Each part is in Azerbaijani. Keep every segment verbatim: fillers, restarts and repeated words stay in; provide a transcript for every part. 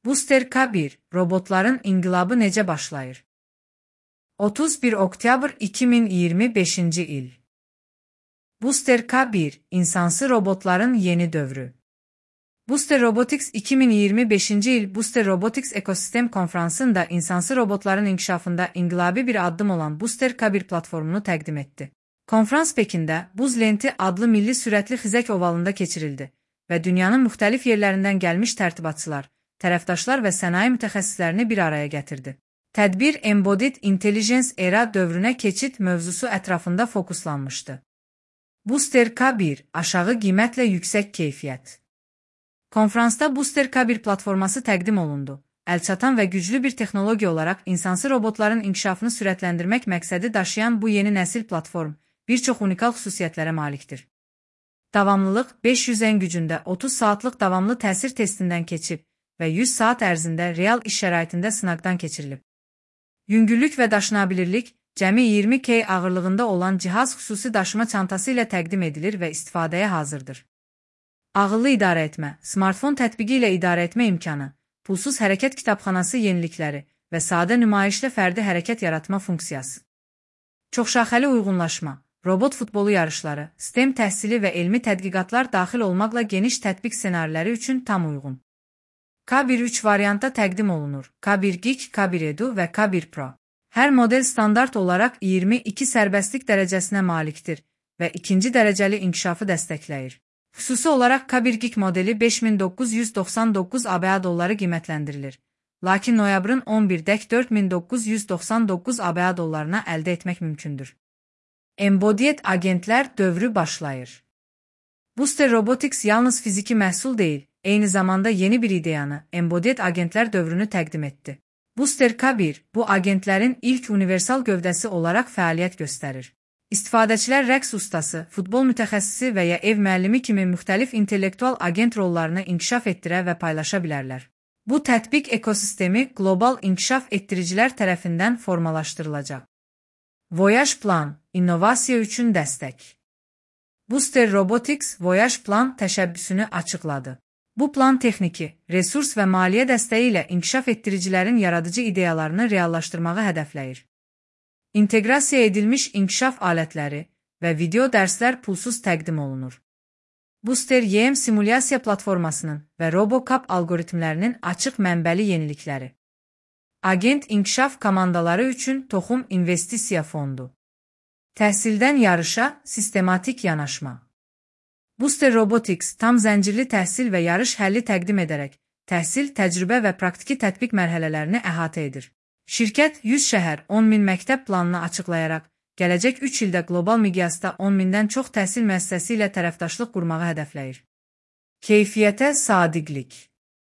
Booster K bir, robotların inqilabı necə başlayır? otuz bir oktyabr iki min iyirmi beşinci il. Booster K bir, insansı robotların yeni dövrü. Booster Robotics iki min iyirmi beşinci il Booster Robotics Ekosistem Konfransı'nda insansı robotların inkişafında inqilabi bir addım olan Booster K bir platformunu təqdim etdi. Konfrans Pekində Buz Lenti adlı milli sürətli xizək ovalında keçirildi və dünyanın müxtəlif yerlərindən gəlmiş tərtibatçılar, tərəfdaşlar və sənaye mütəxəssislərini bir araya gətirdi. Tədbir Embodied Intelligence Era dövrünə keçid mövzusu ətrafında fokuslanmışdı. Booster K bir, aşağı qiymətlə yüksək keyfiyyət. Konfransda Booster K bir platforması təqdim olundu. Əlçatan və güclü bir texnologiya olaraq insansı robotların inkişafını sürətləndirmək məqsədi daşıyan bu yeni nəsil platform bir çox unikal xüsusiyyətlərə malikdir. Davamlılıq beş yüz ən gücündə otuz saatlıq davamlı təsir testindən keçib və yüz saat ərzində real iş şəraitində sınaqdan keçirilib. Yüngüllük və daşınabilirlik cəmi iyirmi kilogram ağırlığında olan cihaz xüsusi daşıma çantası ilə təqdim edilir və istifadəyə hazırdır. Ağıllı idarə etmə, smartfon tətbiqi ilə idarə etmə imkanı, pulsuz hərəkət kitabxanası yenilikləri və sadə nümayişlə fərdi hərəkət yaratma funksiyası. Çoxşaxəli uyğunlaşma, robot futbolu yarışları, STEM təhsili və elmi tədqiqatlar daxil olmaqla geniş tətbiq ssenariləri üçün tam uyğun. K bir üç variantda təqdim olunur. K bir Geek, K bir Edu və K bir Pro. Hər model standart olaraq iyirmi iki sərbəstlik dərəcəsinə malikdir və ikinci dərəcəli inkişafı dəstəkləyir. Xüsusi olaraq K bir Geek modeli beş min doqquz yüz doxsan doqquz ABŞ dolları qiymətləndirilir. Lakin noyabrın on birdək dörd min doqquz yüz doxsan doqquz ABŞ dollarına əldə etmək mümkündür. Embodied agentlər dövrü başlayır. Booster Robotics yalnız fiziki məhsul deyil, eyni zamanda yeni bir ideyanı, Embodied agentlər dövrünü təqdim etdi. Booster K bir, bu agentlərin ilk universal gövdəsi olaraq fəaliyyət göstərir. İstifadəçilər rəqs ustası, futbol mütəxəssisi və ya ev müəllimi kimi müxtəlif intellektual agent rollarını inkişaf etdirə və paylaşa bilərlər. Bu tətbiq ekosistemi qlobal inkişaf etdiricilər tərəfindən formalaşdırılacaq. Voyage Plan, innovasiya üçün dəstək. Booster Robotics Voyage Plan təşəbbüsünü açıqladı. Bu plan texniki, resurs və maliyyə dəstəyi ilə inkişaf etdiricilərin yaradıcı ideyalarını reallaşdırmağı hədəfləyir. İnteqrasiya edilmiş inkişaf alətləri və video dərslər pulsuz təqdim olunur. Booster Y M simulyasiya platformasının və RoboCup algoritmlərinin açıq mənbəli yenilikləri. Agent inkişaf komandaları üçün toxum investisiya fondu. Təhsildən yarışa sistematik yanaşma. Booster Robotics tam zəncirli təhsil və yarış həlli təqdim edərək, təhsil, təcrübə və praktiki tətbiq mərhələlərini əhatə edir. Şirkət yüz şəhər, on min məktəb planını açıqlayaraq, gələcək üç ildə qlobal miqyasda on mindən çox təhsil müəssisəsi ilə tərəfdaşlıq qurmağı hədəfləyir. Keyfiyyətə sadiqlik.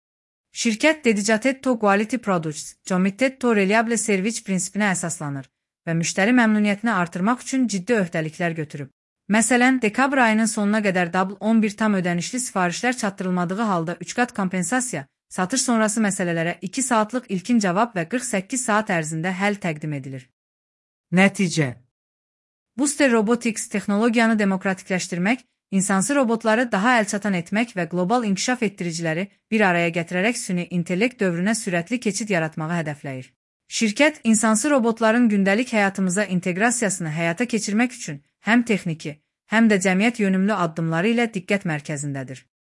Şirkət Dedicated to Quality Products, Committed to Reliable Service prinsipinə əsaslanır və müştəri məmnuniyyətini artırmaq üçün ciddi öhdəliklər götürüb. Məsələn, dekabr ayının sonuna qədər double on bir tam ödənişli sifarişlər çatdırılmadığı halda üç qat kompensasiya, satış sonrası məsələlərə iki saatlıq ilkin cavab və qırx səkkiz saat ərzində həll təqdim edilir. Nəticə. Booster Robotics texnologiyanı demokratikləşdirmək, insansı robotları daha əlçatan etmək və qlobal inkişaf etdiriciləri bir araya gətirərək süni intellekt dövrünə sürətli keçid yaratmağı hədəfləyir. Şirkət, insansı robotların gündəlik həyatımıza inteqrasiyasını həyata keçirmək üçün həm texniki, həm də cəmiyyət yönümlü addımları ilə diqqət mərkəzindədir.